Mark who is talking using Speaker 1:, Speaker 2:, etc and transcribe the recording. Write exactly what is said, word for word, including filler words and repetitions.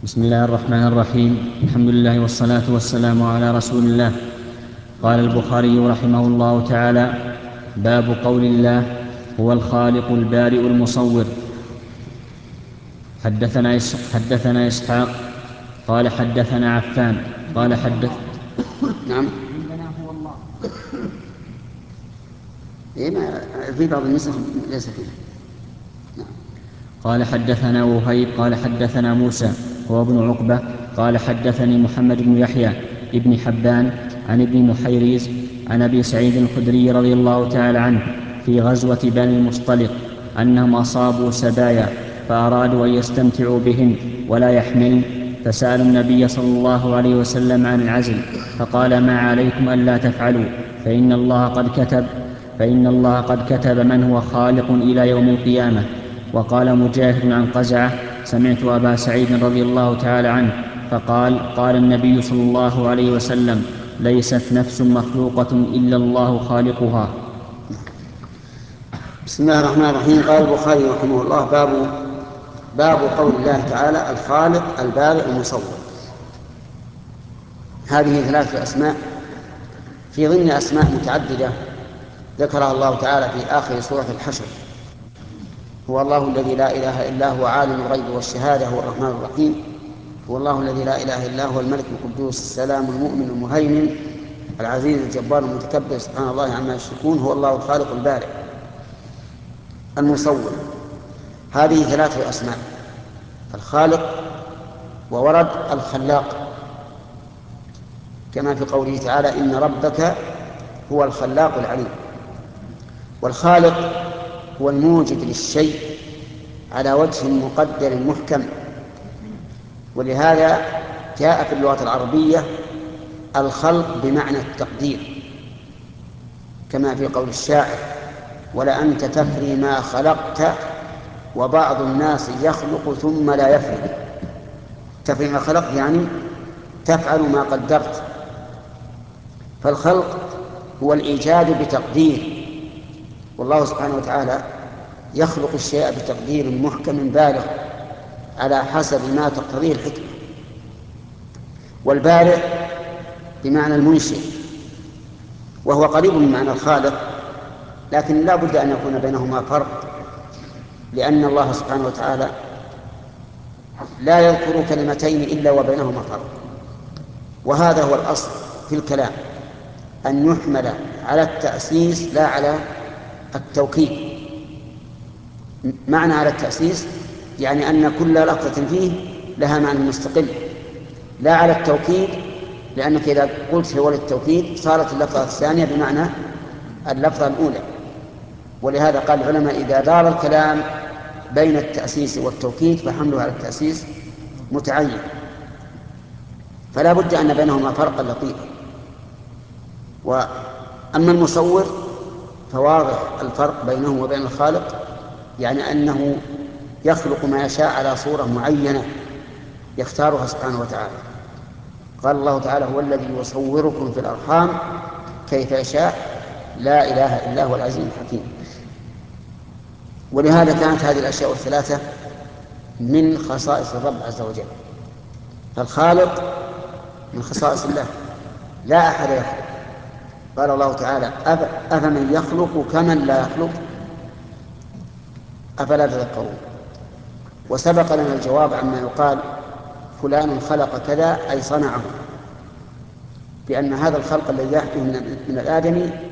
Speaker 1: بسم الله الرحمن الرحيم. الحمد لله والصلاة والسلام على رسول الله. قال البخاري رحمه الله تعالى: باب قول الله: هو الخالق البارئ المصور. حدثنا حدثنا إسحاق قال حدثنا عفان قال حدث
Speaker 2: نعم.
Speaker 3: هو الله.
Speaker 2: إيه ما في بعض النسخ ليس فيه. نعم.
Speaker 1: قال حدثنا وهيب قال حدثنا موسى هو ابن عقبة قال حدثني محمد بن يحيى ابن حبان عن ابن محيريز عن أبي سعيد الخدري رضي الله تعالى عنه في غزوة بني المصطلق أنهم أصابوا سبايا فأرادوا أن يستمتعوا بهن ولا يحملن، فسألوا النبي صلى الله عليه وسلم عن العزل، فقال: ما عليكم ألا تفعلوا، فإن الله قد كتب فإن الله قد كتب من هو خالق إلى يوم القيامة. وقال مجاهد عن قزعة: سمعت أبا سعيد رضي الله تعالى عنه فقال: قال النبي صلى الله عليه وسلم: ليست نفس مخلوقة إلا الله خالقها.
Speaker 2: بسم الله الرحمن الرحيم. قال البخاري رحمه الله: باب باب قول الله تعالى: الخالق البارئ المصور. هذه ثلاثة أسماء في ضمن أسماء متعددة ذكرها الله تعالى في آخر سورة الحشر: هو الله الذي لا إله إلا هو عالم الغيب والشهادة هو الرحمن الرحيم، هو الله الذي لا إله إلا هو الملك القدوس السلام المؤمن المهيمن العزيز الجبار المتكبر سبحان الله عما يشركون، هو الله الخالق البارئ المصور. هذه ثلاثة أسماء: الخالق، وورد الخلاق كما في قوله تعالى: إن ربك هو الخلاق العليم. والخالق هو الموجد للشيء على وجه مقدر محكم، ولهذا جاء في اللغة العربية الخلق بمعنى التقدير، كما في قول الشاعر: ولأنت تفري ما خلقت وبعض الناس يخلق ثم لا يفري. تفري ما خلقت يعني تفعل ما قدرت. فالخلق هو الإيجاد بتقدير، والله سبحانه وتعالى يخلق الشيء بتقدير محكم بالغ على حسب ما تقتضيه الحكمة. والبارئ بمعنى المنشئ، وهو قريب من معنى الخالق، لكن لا بد أن يكون بينهما فرق، لأن الله سبحانه وتعالى لا يذكر كلمتين إلا وبينهما فرق. وهذا هو الأصل في الكلام، أن يحمل على التأسيس لا على التوكيد. معنى على التأسيس يعني أن كل لفظة فيه لها معنى مستقل، لا على التوكيد، لأنك إذا قلت هو للتوكيد صارت اللفظة الثانية بمعنى اللفظة الأولى. ولهذا قال العلماء: إذا دار الكلام بين التأسيس والتوكيد فحمله على التأسيس متعين. فلا بد أن بينهما فرقا لطيفا. وأما المصور فواضح الفرق بينه وبين الخالق، يعني أنه يخلق ما يشاء على صورة معينة يختارها سبحانه وتعالى. قال الله تعالى: هو الذي يصوركم في الأرحام كيف يشاء لا إله إلا هو العزيز الحكيم. ولهذا كانت هذه الأشياء الثلاثة من خصائص الرب عز وجل. فالخالق من خصائص الله، لا أحد يخلق. قال الله تعالى: أفمن يخلق كمن لا يخلق أفلا تذكرون. وسبق لنا الجواب عما يقال فلان خلق كذا أي صنعه، بأن هذا الخلق الذي يحدث من الآدمي